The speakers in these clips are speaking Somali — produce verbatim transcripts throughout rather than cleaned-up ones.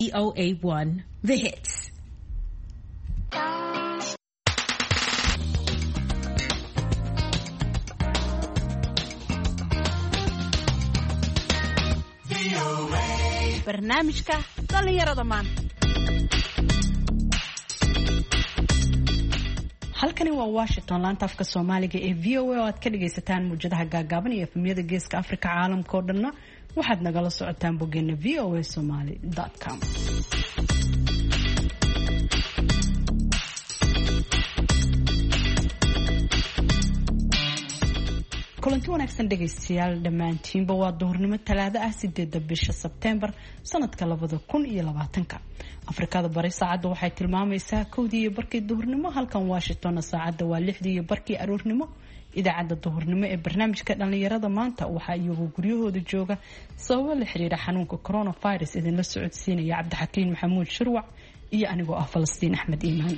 V O A one, The Hits. barnaamijka dhalinyarada maanta. halkani waa Washington, laanta afka Soomaaliga ee V O A oo aad ka dhagaysataan muujadaha gaagaaban iyo efemyada geeska Afrika caalamka oo dhanna waxaad nagala socotaan boggeena v o a somali dot com. kulanti wanaagsan dhegaystayaal dhammaantiinba waa duhurnimo talaado ah sideeda bisha Sebtembar sanadka labada kun iyo labaatanka. Afrikada bari saacadda waxay tilmaamaysaa kowdii iyo barkii duhurnimo, halkan Washingtonna saacadda waa lixdii iyo barkii aroornimo. idaacadda duhurnimo ee barnaamijka dhalinyarada maanta waxaa iyagu guryahooda jooga sababo la xiriira xanuunka coronavirus idinla socodsiinaya Cabdixakiin Maxamuud Shirwac iyo anigoo ah Falastiin Axmed Iimaan.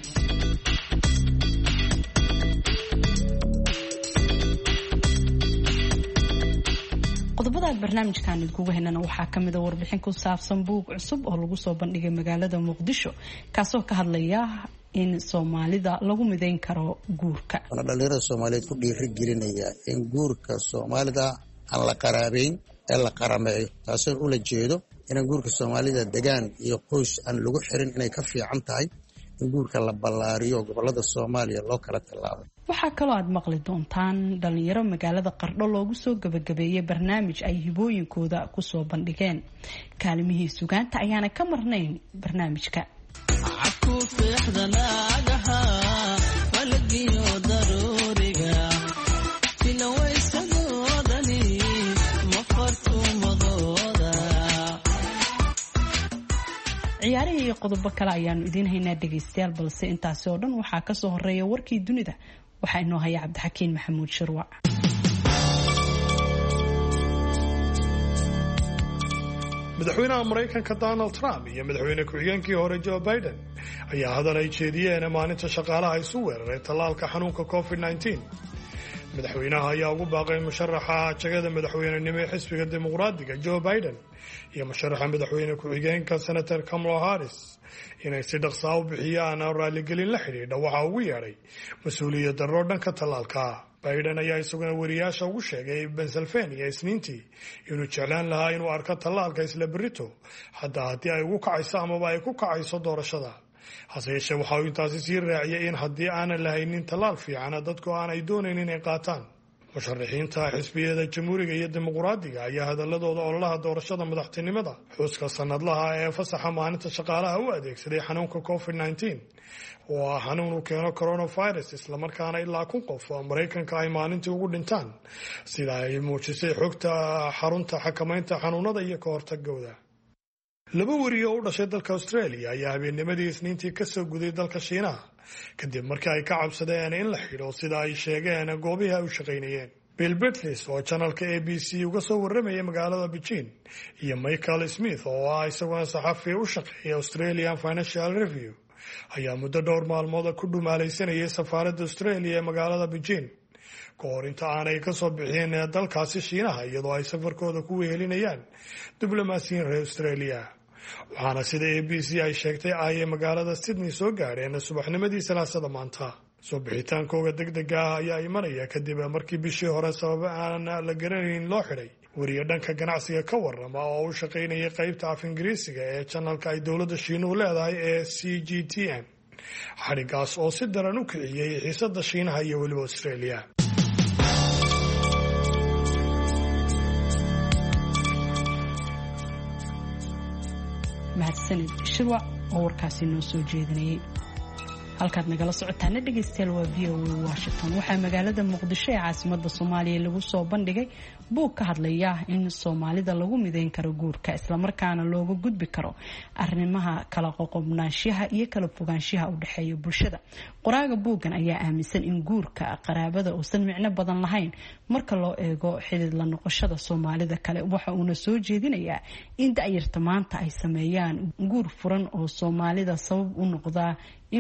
qodobada barnaamijkan idinku heynana waxaa kamid ah warbixin ku saabsan buug cusub oo lagu soo bandhigay magaalada Muqdisho kaasoo ka hadlaya in Soomaalida lagu mideyn karo guurka. Ana dhalinyarada Soomaaliyeed ku dhiiri gelinaya in guurka Soomaalida aan la qaraabeyn ee la qarameeyo, taasoo ula jeedo in guurka Soomaalida degaan iyo qoys aan lagu xirin inay ka fiican tahay in guurka la ballaariyo gobolada Soomaaliya loo kala tallaabo. waxaa kaloo aad maqli doontaan dhalinyaro magaalada Qardho loogu soo gabagabeeyay barnaamij ay hibooyinkooda ku soo bandhigeen. kaalimihii sugaanta ayaana ka marnayn barnaamijka. ciyaarihii iyo qodobo kale ayaanu idiin haynaa dhegaystayaal, balse intaasi oo dhan waxaa ka soo horeeya warkii dunida. waxaa inoo haya Cabdixakiin Maxamuud Shirwac. madaxweynaha Mareykanka Donald Trump iyo madaxweyne ku-xigeenkii hore Joe Biden ayaa hadal ay jeediyeen maalinta shaqaalaha isu weeraray tallaalka xanuunka covid nineteen. madaxweynaha ayaa ugu baaqay musharaxa jagada madaxweynenimo ee xisbiga dimuqraadiga Joe Biden iyo musharaxa madaxweyne ku-xigeenka Senator Kamala Harris inay si dhaqso ah u bixiyaan raaligelin la xidhiidha waxa ugu yeedhay mas-uuliyad darro dhanka tallaalka. Biden ayaa isaguna wariyaasha ugu sheegay Pennsylvania Isniintii inuu jeclaan lahaa inuu arko tallaalka isla berrito xataa haddii ay ugu kacayso amaba ay ku kacayso doorashada. hase yeeshee waxa uu intaasi sii raaciyay in haddii aanan lahaynin tallaal fiican dadku aanay doonayn inay qaataan. musharaxiinta xisbiyada jamhuuriga iyo dimuqraadiga ayaa hadaladooda ololaha doorashada madaxtinimada xuska sanadlaha ee fasaxa maalinta shaqaalaha u adeegsaday xanuunka covid nineteen oo ah xanuun uu keeno coronavirus, islamarkaana ilaa kun qof oo Mareykanka ay maalintii ugu dhintaan sida ay muujisay xogta xarunta xakamaynta xanuunada iyo ka hortagooda. laba wariye oo u dhashay dalka Australia ayaa habeennimadii Isniintii ka soo guday dalka Shiinaha kadib markii ay ka cabsadeen in la xidho sida ay sheegeen goobihii ay u shaqaynayeen. Bill Bedlis oo channelka A B C uga soo warramaya magaalada Beijing iyo Michael Smith oo ah isaguna saxafi u shaqeeya Australian Financial Review ayaa muddo dhowr maalmood ku dhumaalaysanayay safaaradda Australia ee magaalada Beijing ka hor inta aanay ka soo bixin dalkaasi Shiinaha, iyadoo ay safarkooda ku wehelinayaan diblomaasiyiin reer Australia. waxaana sida A B C ay sheegtay ay magaalada Sydney soo gaareen subaxnimadii Salaasada maanta. soo bixitaankooda degdega ah ayaa imanaya kadib markii bishii hore sabab aan la garanayn loo xidhay wariye dhanka ganacsiga ka warrama oo u shaqaynayay qaybta af Ingiriisiga ee channelka ay dowladda Shiinuhu leedahay ee C G T N. xadhigaas oo si daran u kiciyay xiisadda Shiinaha iyo weliba Australia. mahadsanid Shirwac oo warkaasi noo soo jeedinayay. halkaad nagala socotaana dhegaystayaal waa V O A Washington. waxaa magaalada Muqdisho ee caasimadda Soomaaliya lagu soo bandhigay buug ka hadlaya in Soomaalida lagu mideyn karo guurka, isla markaana looga gudbi karo arrimaha kala qoqobnaanshaha iyo kala fogaanshaha u dhaxeeya bulshada. qoraaga buuggan ayaa aaminsan in guurka qaraabada uusan micno badan lahayn marka loo eego xidid la noqoshada Soomaalida kale. waxa uuna soo jeedinayaa in da'yarta maanta ay sameeyaan guur furan oo Soomaalida sabab u noqda in uu ka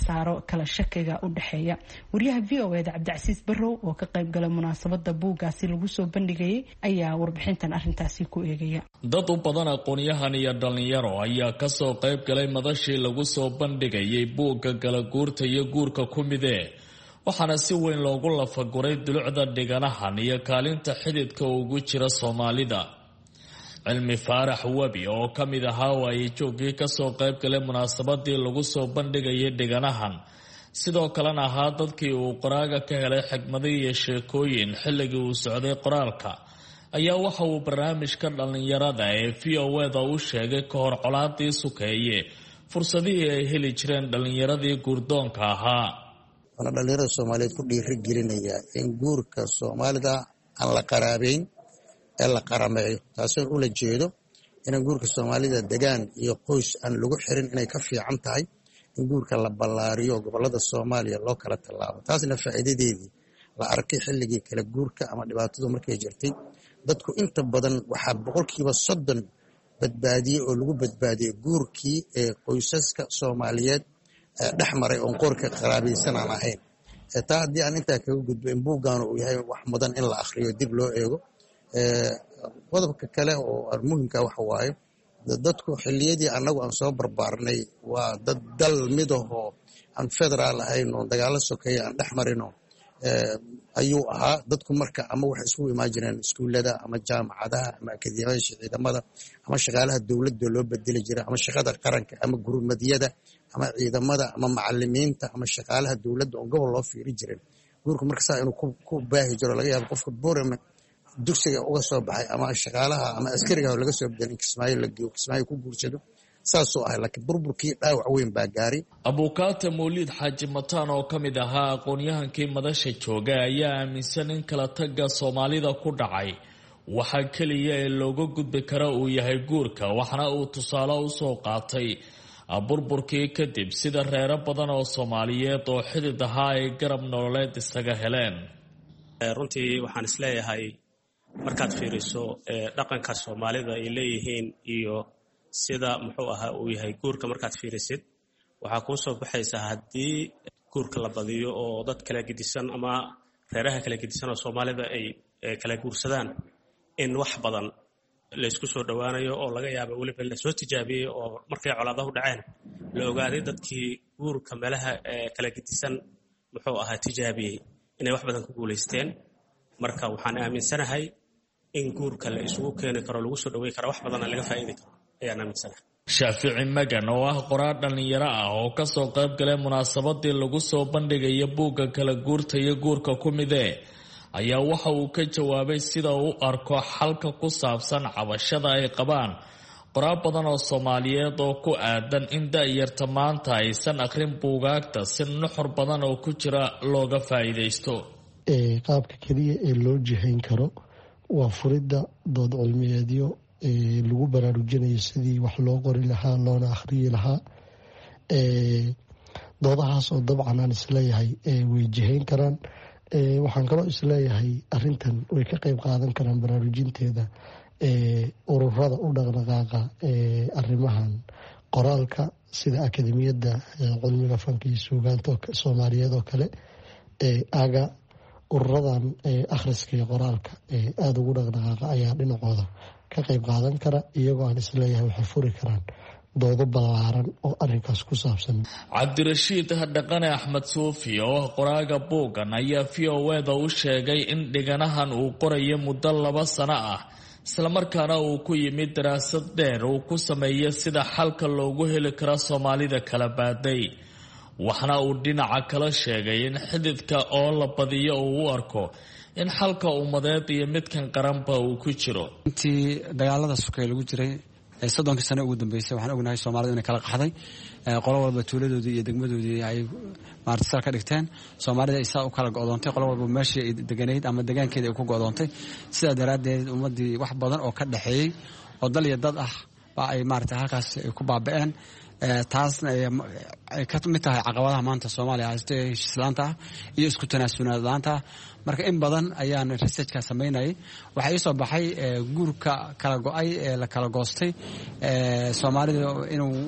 saaro kala shakiga u dhexeeya. Wariyaha V O A da Cabdicasiis Barrow oo ka qayb galay munaasabada buugaasi lagu soo bandhigayay ayaa warbixintan arrintaasi ku eegaya. Dad u badan aqoonyahan iyo dhalinyaro ayaa ka soo qayb galay madashii lagu soo bandhigayay buugga kala guurta iyo guurka ku midee, waxaana si weyn loogu lafaguray dulucda dhiganahan iyo kaalinta xididka ugu jira Soomaalida. Cilmi Faarax Wabi oo ka mid ahaa waayajoogii ka soo qayb galay munaasabadii lagu soo bandhigayay dhiganahan, sidoo kalena ahaa dadkii uu qoraaga ka helay xigmado iyo sheekooyin xilligii uu socday qoraalka, ayaa waxa uu barnaamijka dhalinyarada ee V O A da u sheegay ka hor colaadii sukeeye fursadihii ay heli jireen dhalinyaradii guurdoonka ahaa. Waxaan dhalinyarada Soomaaliyeed ku dhiirigelinayaa in guurka Soomaalida aan la qaraabeyn ee la qarameeyo, taasoo ula jeedo in guurka Soomaalida degaan iyo qoys aan lagu xirin inay ka fiican tahay in guurka la ballaariyo gobolada Soomaaliya loo kala tallaabo. Taasina faa'iidadeedii la arkay xilligii kala guurka ama dhibaatadu markay jirtay. Dadku inta badan waxaa boqolkiiba soddon badbaadiyey oo lagu badbaadiyey guurkii ee qoysaska Soomaaliyeed ee dhex maray oon qorka qaraabaysan aan ahayn. Taa haddii aan intaa kaga gudbo in buuggan uu yahay wax mudan in la akhriyo dib loo eego. Qodobka kale oo muhiimka waxa waaye dadku xilliyadii annagu aan soo barbaarnay waa dad dal midahoo aan federaal ahayn oo dagaalo sokeeye aan dhex marino ayuu ahaa. Dadku marka ama waxay isugu imaan jireen iskuullada ama jaamacadaha ama akademiyada ciidamada ama shaqaalaha dowladda loo bedeli jiray ama shaqada qaranka ama gurmadiyada ama ciidamada ama macallimiinta ama shaqaalaha dowladda oo gobol loo fiiri jiray. Guurku marka saa inuu ku baahi jiro laga yaabo qofka boorama dugsiga uga soo baxay ama shaqaalaha ama askariga laga soo bedelay Kismaayo la geeyo Kismaayo ku guursado saasoo ah, laakiin burburkii dhaawac weyn baa gaaray. Abukaate Mawlid Xaaji Mataan oo ka mid ahaa aqoonyahankii madasha jooga ayaa aaminsan in kala tagga Soomaalida ku dhacay waxa kaliya ee looga gudbi kara uu yahay guurka, waxana uu tusaale u soo qaatay burburkii kadib sida reero badan oo Soomaaliyeed oo xidid ahaa ay garab nololeed isaga heleen. Runtii waxaan isleeyahay markaad fiiriso dhaqanka Soomaalida ay leeyihiin iyo sida muxuu ahaa uu yahay guurka markaad fiirisid waxa ku soo baxaysa haddii guurka la badiyo oo dad kala gedisan ama reeraha kala gedisan oo Soomaalida ay kala guursadaan in wax badan la isku soo dhawaanayo oo laga yaabo waliba la soo tijaabiyay oo markay colaadaha u dhaceen la ogaaday dadkii guurka meelaha kala gedisan muxuu ahaa tijaabiyay inay wax badan ku guuleysteen. Marka waxaan aaminsanahay in guurka la isugu keeni karo lagu soo dhaweey karo wax badan laga faa'iidi karo ayaan aaminsanahay. Shaafici Magan oo ah qoraal dhalinyaro ah oo ka soo qayb galay munaasabadii lagu soo bandhigay buugga kala guurta iyo guurka ku midee ayaa waxa uu ka jawaabay sida uu arko xalka ku saabsan cabashada ay qabaan qoraal badan oo Soomaaliyeed oo ku aadan in da'yarta maanta aysan akhrin buugaagta si nuxur badan oo ku jira looga faa'iideysto. ee qaabka kaliya ee loo jihayn karo waa furidda dood cilmiyeedyo ee lagu baraarujinayo sidii wax loo qori lahaa loona akhriyi lahaa. ee doodahaas oo dabcan aan isleeyahay ee way jihayn karaan. ee waxaan kaloo isleeyahay arrintan way ka qayb qaadan karaan baraarujinteeda ee ururada u dhaqdhaqaaqa ee arrimahan qoraalka sida akademiyadda cilmiga fanka iyo suugaanta Soomaaliyeed oo kale ee aga ururadan ee akhriska iyo qoraalka ee aada ugu dhaqdhaqaaqa ayaa dhinacooda ka qayb qaadan kara iyagoo aan isleeyahay waxay furi karaan doodo ballaaran oo arrinkaas ku saabsan. Cabdirashiid Dhaqane Axmed Suufi oo qoraaga buuggan ayaa V O A da u sheegay in dhiganahan uu qorayo muddo laba sano ah isla markaana uu ku yimid daraasad dheer uu ku sameeyay sida xalka loogu heli karo Soomaalida kala baaday. Waxna uu dhinaca kala sheegay in xididka oo la badiyo uu u arko in xalka ummadeed iyo midkan qaranba uu ku jiro. intii dagaalada sukay lagu jiray ee soddonkii sano ugu dambeysay waxaan ognahay Soomaalidu inay kala qaxday qolo walba tuuladoodii iyo degmadoodii ay maartisal ka dhigteen. Soomaalida ay saa u kala go'doontay qolo walba meeshii ay deganeyd ama deegaankeeda ay ku go'doontay. Sidaa daraadeed ummadii wax badan oo ka dhaxeeyay oo dal iyo dad ah baa ay maartay halkaas ku baaba'een. taasna ay ka mid tahay caqabadaha maanta Soomaaliya haystay heshiislaanta iyo isku tanaasulaanta. Marka in badan ayaan researchka sameynay waxa ay soo baxay guurka kala go'ay ee la kala goostay ee Soomaalida inuu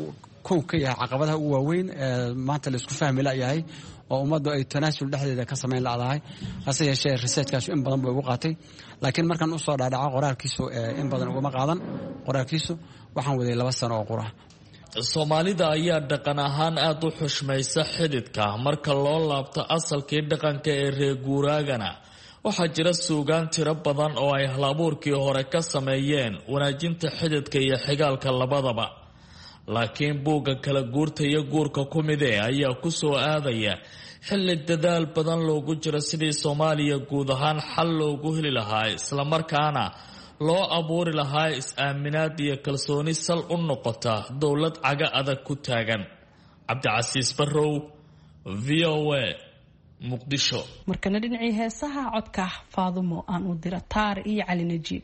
kow ka yahay caqabadaha ugu waaweyn ee maanta la isku fahmi la'yahay oo ummaddu ay tanaasul dhexdeeda ka samayn la'dahay hase yeeshee researchkaas in badan buu ugu qaatay laakiin markaan u soo dhaadhaco qoraalkiisu in badan ugama qaadan qoraalkiisu waxaan waday laba sano oo qura Soomaalida ayaa dhaqan ahaan aad u xushmaysa xididka marka loo laabto asalkii dhaqanka ee reer guuraagana waxaa jira suugaan tiro badan oo ay halabuurkii hore ka sameeyeen wanaajinta xididka iyo xigaalka labadaba laakiin buugga kala guurta iyo guurka ku mid ee ayaa ku soo aadaya xilli dadaal badan loogu jiro sidii Soomaaliya guud ahaan xal loogu heli lahaa isla markaana loo abuuri lahaa is-aaminaad iyo kalsooni sal u noqota dowlad caga adag ku taagan Cabdicasiis Barrow V O A Muqdisho markana dhinacii heesaha codka Faadumo aan u dira taar iyo Cali Najiib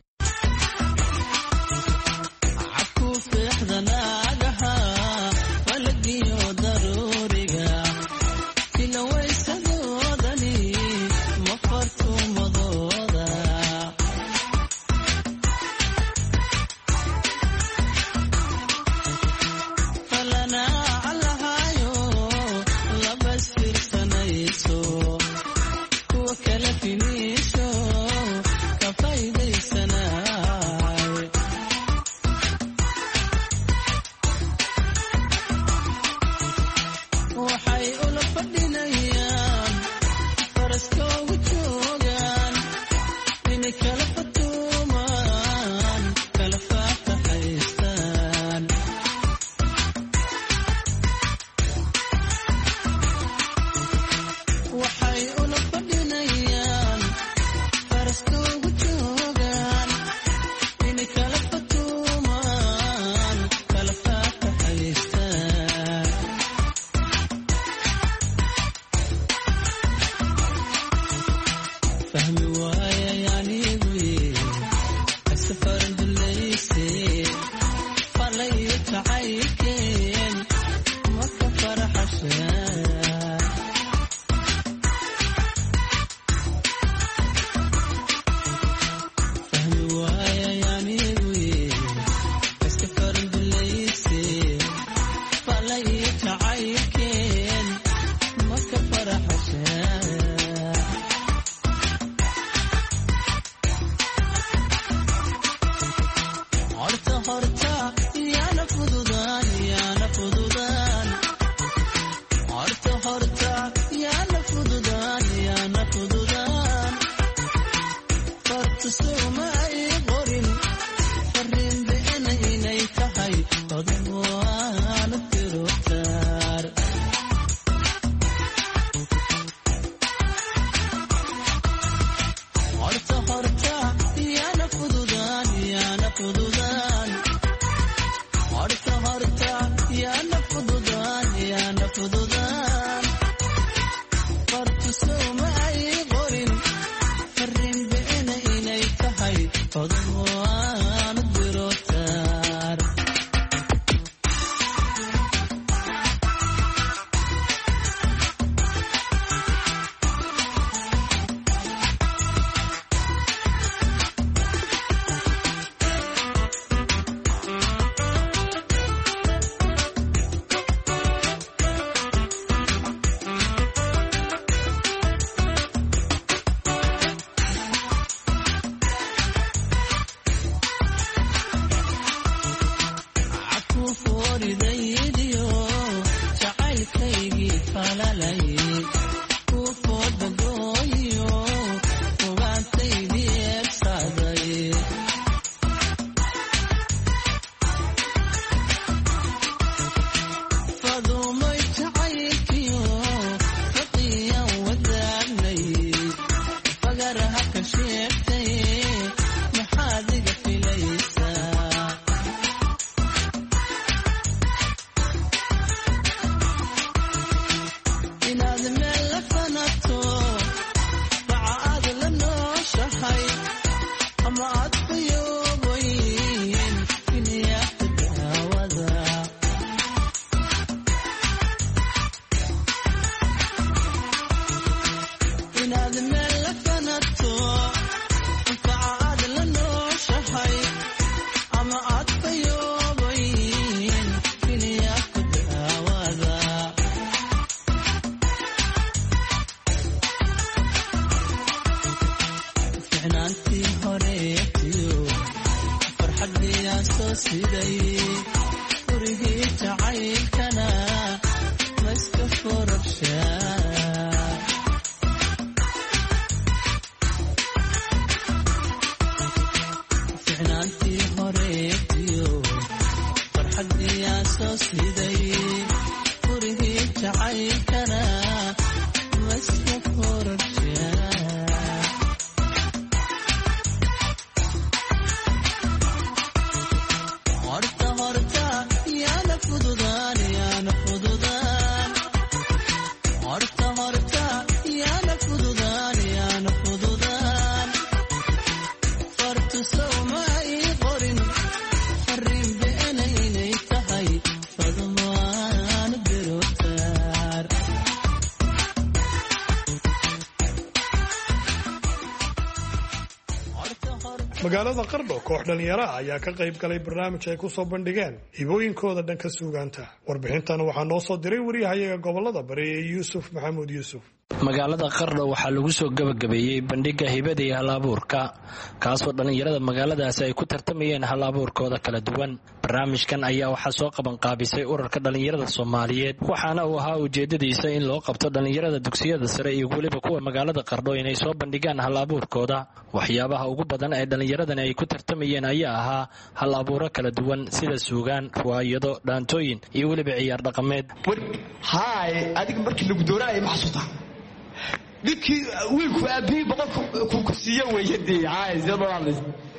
magaalada Qardho koox dhalinyaro ayaa ka qayb galay barnaamij ay ku soo bandhigeen hibooyinkooda dhanka suugaanta. Warbixintan waxaa noo soo diray wariyahayaga gobolada Bari ee Yuusuf Maxamuud Yuusuf. magaalada Qardho waxaa lagu soo gabagabeeyay bandhiga hibada iyo hal-abuurka kaasoo dhalinyarada magaaladaasi ay ku tartamayeen hal-abuurkooda kala duwan. barnaamijkan ayaa waxaa soo qaban qaabisay ururka dhalinyarada Soomaaliyeed waxaana uu ahaa ujeedadiisa in loo qabto dhalinyarada dugsiyada sare iyo waliba kuwa magaalada Qardho inay soo bandhigaan hal-abuurkooda. waxyaabaha ugu badan ee dhalinyaradan ay ku tartamayeen ayaa ahaa hal-abuuro kala duwan sida suugaan, riwaayado, dhaantooyin iyo waliba ciyaar dhaqameed. haay adiga markii lagu dooranayay ma xasuutaa ninkii wiilku aabihii boqolku ku siiye weeyadii haay zebalalis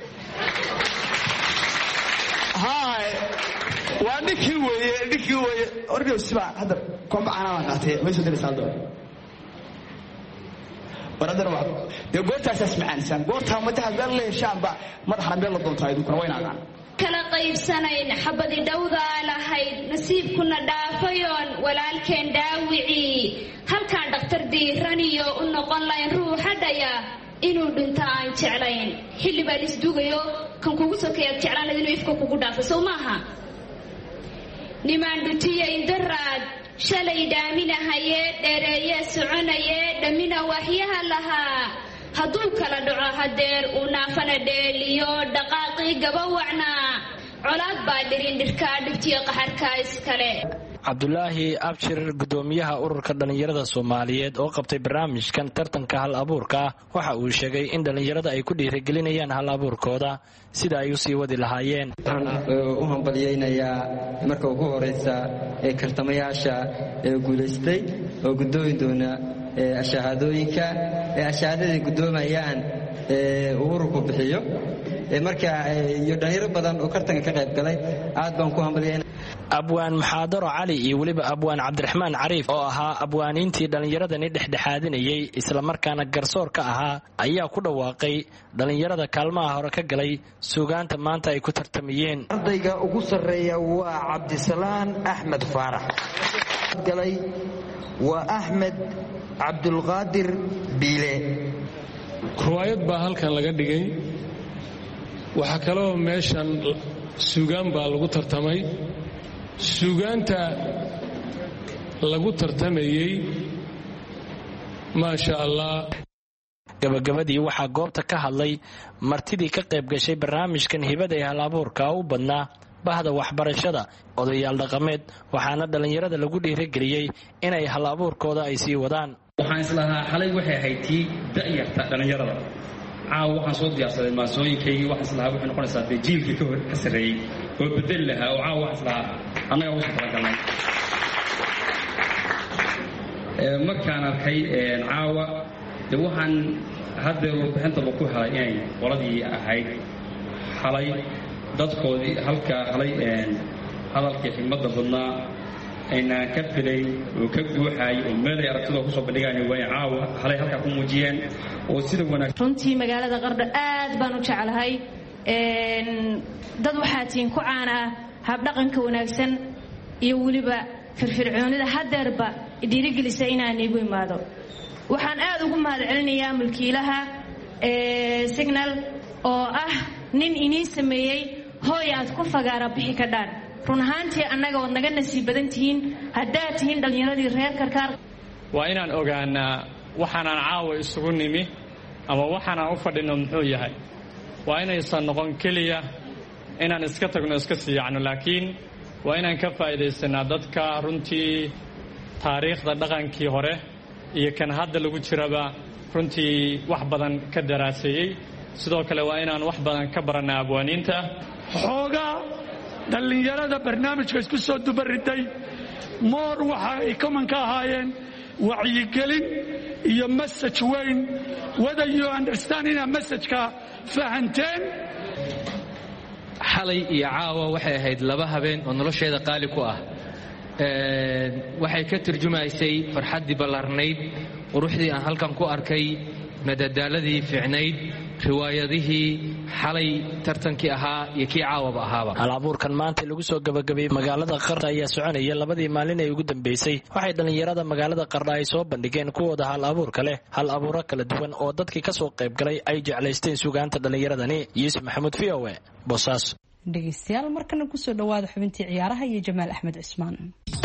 haay waa ninkii weeye ninkii weeye ordo siba hadda komba ana qaatay way soo diraysaa doo baradar waa de goortaas asmaansan goorta madaxa bal leeshaan ba madaxa meel la doontaa idinku waynaaqaan kala qaybsanayn xabadi dhawda lahayd nasiibkuna dhaafayoon walaalkeen dhaawici halkaan dhaqtar diiraniyo u noqon lahayn ruuxa dhaya inuu dhinto aan jeclayn xilli baa isdugayo kan kugu sokeeyaad jeclaanad inuu ifka kugu dhaafo soo maaha nimaan dhutiya indaraad shalay dhaaminahaye dheereeye soconaye dhamina waxyaha lahaa hadduu kala dhaco hadeer uu naafana dheeliyo dhaqaaqii gabawacnaa colaad baa dhirin dhirkaa dhibtiyo qaxarkaa iskale. cabdulaahi abshir gudoomiyaha ururka dhalinyarada Soomaaliyeed oo qabtay barnaamijkan tartanka hal-abuurka waxa uu sheegay in dhalinyarada ay ku dhiirigelinayaan hal-abuurkooda sida ay u sii wadi lahaayeen. waxaan u hambaliyeynayaa marka ugu horeysa ee kartamayaasha ee guuleystay oo gudoomin doona shahaadooyinka ee shahaadada gudoomayaan ee ururku bixiyo ee marka iyo dhalinyaro badan oo kartanka ka qayb galay aad baan ku hambaliyeynayaa. abwaan maxaadaro cali iyo waliba abwaan cabdiraxmaan cariif oo ahaa abwaaniintii dhalinyaradani dhexdhexaadinayay isla markaana garsoor ka ahaa ayaa ku dhawaaqay dhalinyarada kaalmaha hore ka galay suugaanta maanta ay ku tartamayeen. ardayga ugu sarreeya waa cabdisalaan axmed faarax galay waa axmed cabdulqaadir biile. riwaayad baa halkan laga dhigay waxaa kaloo meeshan suugaan baa lagu tartamay. suugaanta lagu tartamayey maasha allah. gabagabadii waxaa goobta ka hadlay martidii ka qayb gashay barnaamijkan hibada ee hal-abuurka u badnaa bahda waxbarashada odayaal dhaqameed waxaana dhalinyarada lagu dhiirigeliyey inay hal-abuurkooda ay sii wadaan. waxaan islahaa xalay waxay ahayd tii da'yarta dhalinyarada caawa waxaan soo diyaarsaday maasooyinkaygii waxaan islahaa waxay noqonaysaa dee jiilkii ka sarreeyey oo bedeli lahaa oo caawa waxaan islahaa annaga ugu soo talagalnay. markaan arkay caawa dee waxaan haddeer warbixintaba ku helay inay qoladii ahayd xalay dadkoodii halkaa halay hadalkii xigmadda badnaa aynaan ka filay oo ka guuxaay oo meelay aragtida kusoo bandhigaan way caawa halay halkaa ku muujiyeen oo sida wanaagsan. runtii magaalada Qardho aad baan u jecelahay dad waxaa tiin ku caan ah habdhaqanka wanaagsan iyo weliba firfircoonida hadeerba dhiirigelisa inaan igu imaado. waxaan aad ugu mahadcelinayaa mulkiilaha signal oo ah nin inii sameeyey hooy aad ku fagaara bixi ka dhaan. run ahaantii annaga ood naga nasiib badan tihiin haddaad tihiin dhallinyaradii reer Karkaar. waa inaan ogaanaa waxaanaan caawa isugu nimi ama waxaanaan u fadhino muxuu yahay. waa inaysan noqon keliya inaan iska tagno iska siiyacno laakiin waa inaan ka faa'iidaysanaa dadka runtii taariikhda dhaqankii hore iyo kan hadda lagu jiraba runtii wax badan ka daraaseeyey. sidoo kale waa inaan wax badan ka barannaa abwaaniinta. xoogaa dhallinyarada barnaamijka isku soo dubariday moor waxa ay common ka ahaayeen wacyigelin iyo message weyn whether you understand ina messageka fahanteen. xalay iyo caawa waxay ahayd laba habeen oo nolosheeda qaali ku ah. waxay ka turjumaysay farxaddii ballaarnayd, quruxdii aan halkan ku arkay, madadaaladii fiicnayd, riwaayadihii xalay tartankii ahaa iyo kii caawaba ahaaba. hal-abuurkan maanta lagu soo gabagabeeyey magaalada Qardho ayaa soconaya labadii maalin ee ugu dambeysay. waxay dhallinyarada magaalada Qardho ay soo bandhigeen kuwooda hal-abuurka leh hal-abuuro kala duwan oo dadkii ka soo qayb galay ay jeclaysteen suugaanta dhallinyaradani. Yuusuf Maxamuud, V O A, Boosaaso. dhegaystayaal markana kusoo dhawaada xubintii ciyaaraha iyo Jamaal Axmed Cismaan.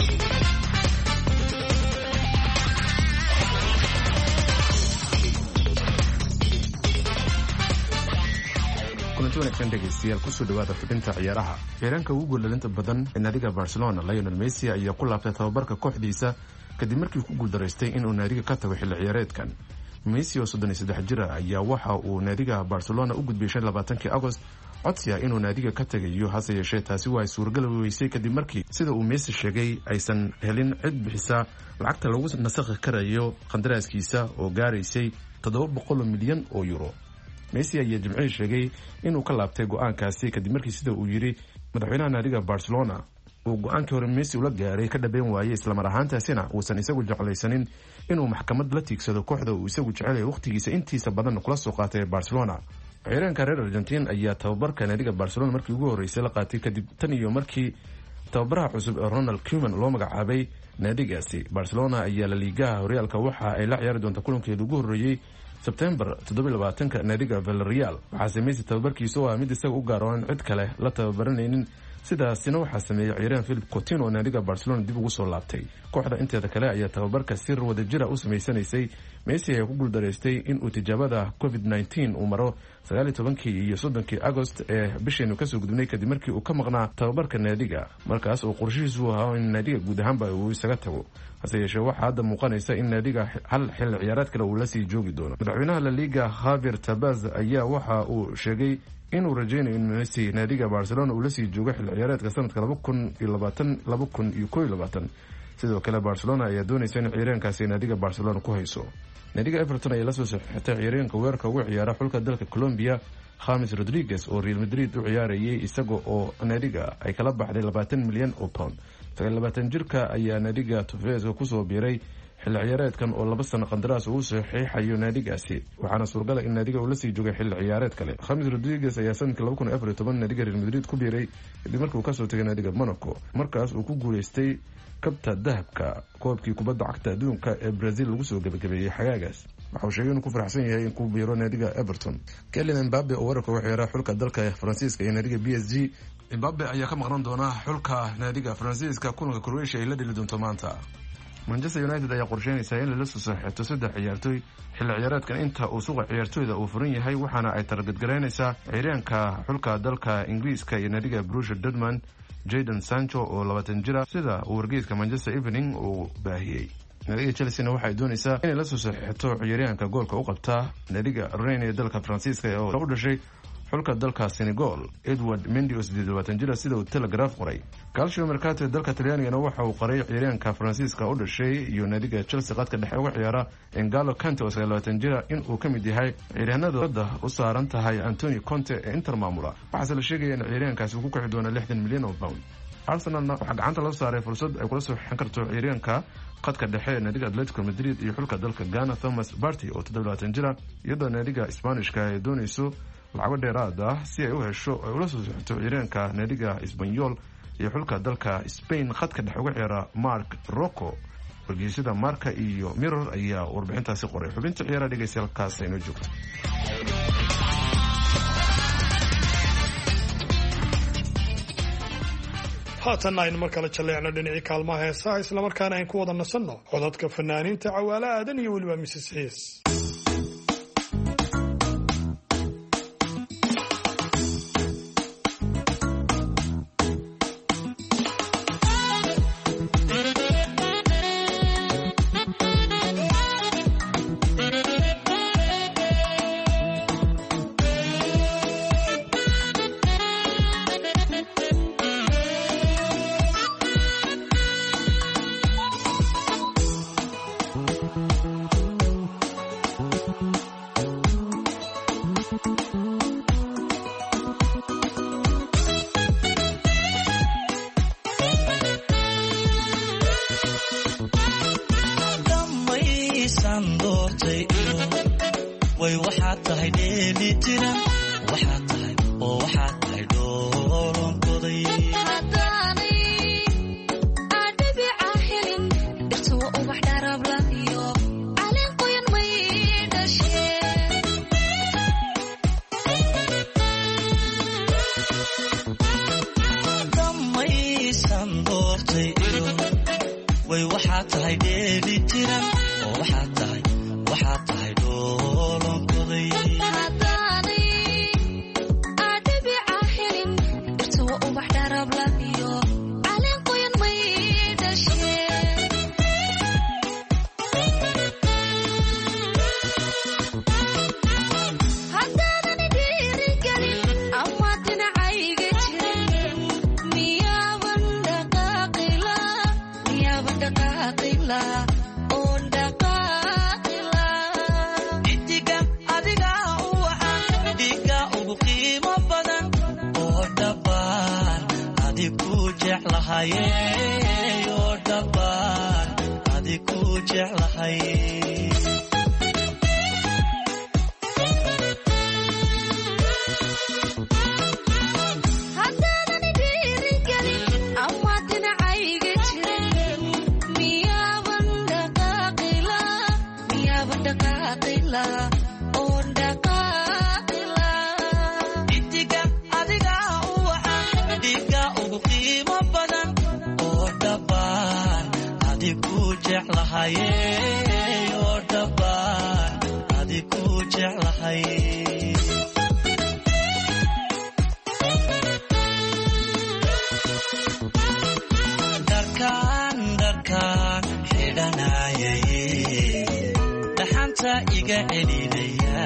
kulanti wanaagsan dhegaystayaal kusoo dhawaada xubinta ciyaaraha. ciyaaraanka ugu guuldhalinta badan ee naadiga Barcelona Lionel Messi ayaa ku laabtay tababarka kooxdiisa kadib markii ku guuldaraystay inuu naadiga ka tago xilli ciyaareedkan. Messi oo soddon iyo saddex jir ah ayaa waxa uu naadiga Barcelona u gudbiyay shan iyo labaatankii Agost codsi ah inuu naadiga ka tagayo, hase yeeshee taasi waa suuragal weysay kadib markii sida uu Messi sheegay aysan helin cid bixisa lacagta lagu nasakhi karayo qandaraaskiisa oo gaaraysay toddoba boqol milyan oo euro. Messi ayaa jimcihii sheegay inuu ka laabtay go'aankaasi kadib markii sida uu yiri madaxweynaha naadiga Barcelona uu go'aankii hore Messi ula gaaray ka dhabeyn waayay, isla mar ahaantaasina uusan isagu jeclaysanin inuu maxkamad la tiigsado kooxda uu isagu jecelay waqtigiisa intiisa badan kula soo qaatay Barcelona. ciyaaraanka reer Argentine ayaa tababarka naadiga Barcelona markii ugu horeysay la qaatay kadib tan iyo markii tababaraha cusub ee Ronald Koeman loo magacaabay naadigaasi. Barcelona ayaa La Liga horyaalka waxa ay la ciyaari doontaa kulankeeda ugu horeeyay September toddoba iyo labaatanka naadiga Villarreal. waxaa sameeyay tababarkiisa oo mid isaga u gaar ah cid kale la tababaranaynin, sidaasina waxaa sameeyay ciyaaryahan Philippe Coutinho oo naadiga Barcelona dib ugu soo laabtay. kooxda inteeda kale ayaa tababarka si wada jir ah u sameysanaysay. Messi ayaa ku guuldareystay in uu tijaabada covid nineteen uu maro sagaal iyo tobankii iyo soddonkii Agost ee bisheenu ka soo gudubnay kadib markii uu ka maqnaa tababarka naadiga, markaas oo qorshihiisu ahaa in naadiga guud ahaanba uu isaga tago. hase yeeshee waxaa hadda muuqanaysa in naadiga hal xilli ciyaareed kale uu la sii joogi doono. madaxweynaha La Liga Javier Tebas ayaa waxa uu sheegay inuu rajaynayo in Messi naadiga Barcelona uu la sii joogo xilli ciyaareedka sanadka laba kun iyo labaatan laba kun iyo kow iyo labaatan. sidoo kale Barcelona ayaa doonaysa in ciyaaraankaasi naadiga Barcelona ku hayso. naadiga Everton ayaa la soo saxiixatay ciyaaraanka weerarka ugu ciyaara xulka dalka Colombia James Rodriguez oo Real Madrid u ciyaarayay isaga oo naadiga ay kala baxday labaatan milyan oo pound. sagaal iyo labaatan jirka ayaa naadiga Tevez ku soo biiray xilli ciyaareedkan oo laba sano qandaraas uu saxiixayo naadigaasi, waxaana suuragal ah in naadiga uu la sii joogay xilli ciyaareed kale. James Rodriguez ayaa sanadkii laba kun iyo afar iyo toban naadiga Real Madrid ku biiray kadib markii uu ka soo tagay naadiga Monaco, markaas uu ku guuleystay kabta dahabka koobkii kubadda cagta adduunka ee Brazil lagu soo gabagabeeyay xagaagaas. waxa uu sheegay inuu ku faraxsan yahay in ku biiro naadiga Everton. Kylian Mbappe oo weerarka uga ciyaara xulka dalka Faransiiska iyo naadiga B S G. Mbappe ayaa ka maqnaan doona xulka naadiga Faransiiska kulanka Croatia ay la dhili doonto maanta. Manchester United ayaa qorsheynaysa in la soo saxiixato saddex ciyaartoy xilli ciyaareedkan inta uu suuqa ciyaartoyda uu furan yahay, waxaana ay targetgareynaysaa ciyaaryahanka xulka dalka Ingiriiska iyo naadiga Borussia Dortmund Jadon Sancho oo labaatan jir ah, sida uu wargeyska Manchester Evening uu baahiyey. naadiga Chelsea waxay doonaysaa inay la soo saxiixato ciyaaryahanka goolka u qabta naadiga Rennes ee dalka Faransiiska oo u dhashay xulka dalka Senegal Edward Mendy oo siddeed iyo labaatan jir ah, sida uu Telegraph qoray. Calcio Mercato ee dalka Talyaaniga waxa uu qoray ciyaaryahanka Faransiiska u dhashay iyo naadiga Chelsea qadka dhexe uga ciyaara N'Golo Kante oo sagaal iyo labaatan jir ah in uu ka mid yahay ciyaaryahanada wadda u saaran tahay Antonio Conte ee Inter maamula. waxaase la sheegaya in ciyaaryahankaasi uu ku kici doono lixdan milyan oo pound. Arsenalna waxaa gacanta loo saaray fursad ay kula soo xixin karto ciyaaryahanka qadka dhexe ee naadiga Atletico Madrid iyo xulka dalka Ghana Thomas Partey oo toddoba iyo labaatan jir ah, iyadoo naadiga Isbaanishka ay doonayso lacago dheeraad ah si ay u hesho ay ula soo saxiixato ciyaaryahanka naadiga Espanyol iyo xulka dalka Spain qadka dhexe uga ciyaara Marc Rocco. wargeysyada Marca iyo Mirror ayaa warbixintaasi qoray. xubinta ciyaaraha dhegeystayaal kaas aynu joogto. haatanna aynu mar kale jalleecno dhinacii kaalmaha heesaha islamarkaana aynu ku wada nasanno codadka fanaaniinta Cawaale Aadan iyo weliba Misses Xiis. way waxaa tahay dheeli tiran oo waxaa tahay waxaa tahay dhoolonkoday oo dhabbaan adiku jeclahay haddaadan dhiirigelin ama dhinacayga jirin miyaaban dhaqaaqila miyaaban dhaqaaqila oon dhaqaaqila idiga adiga u wacan dhiga ugu qiimo badan oo dhabbaan adiku jeclahay oo dhabbaan adiku jeclahay dharkaan dharkaan xidhanayay dhaxanta iga celinaya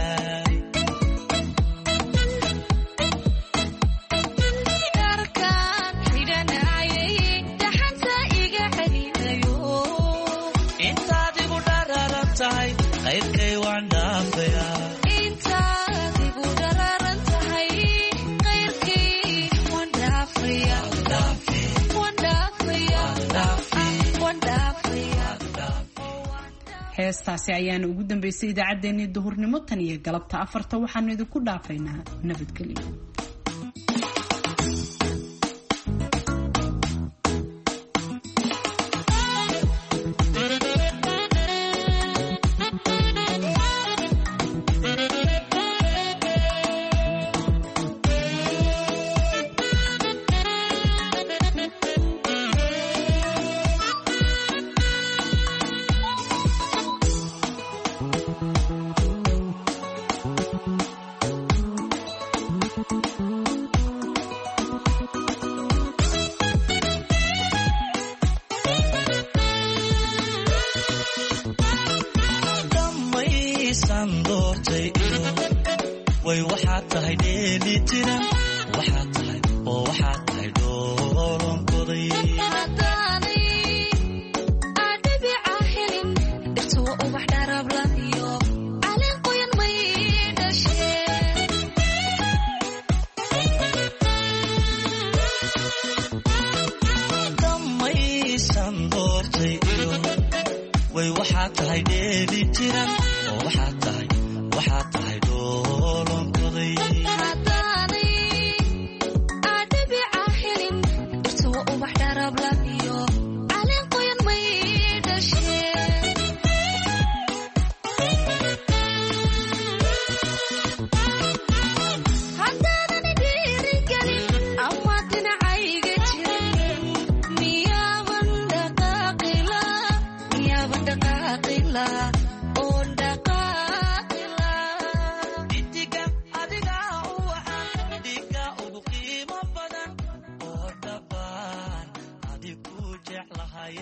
qayrkay waan dhaafayaa intaad igu dhararan tahay qayrkay waan dhaafayaa waan dhaafayaa heestaasi ayaana ugu dambeysay idaacaddeenii duhurnimo tan iyo galabta afarta waxaanu idinku dhaafaynaa nabadgelyo way waxaa tahay dheeli tiran waxaa tahay oo waxaa tahay dhoolonkoday damaysan doortay iyo way waxaa tahay dheeli tiran oo waxaa tahay